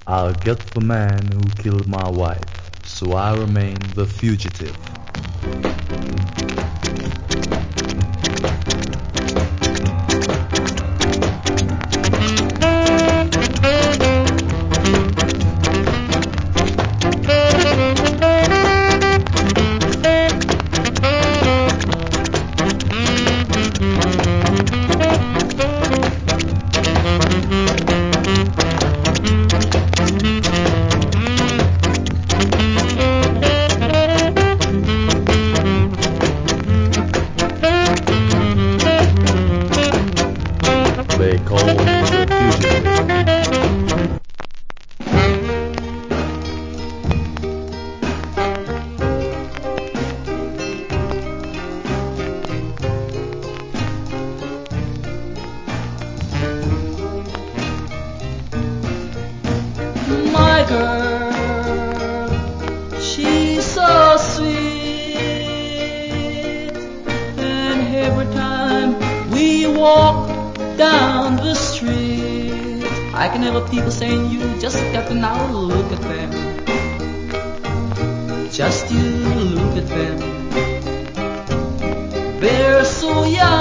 I'll get the man who killed my wife, so I remain the fugitive. They call me the fugitive. My girl, she's so sweet, and every time we walk down the street, I can hear people saying, you just got to now look at them, just you look at them, they're so young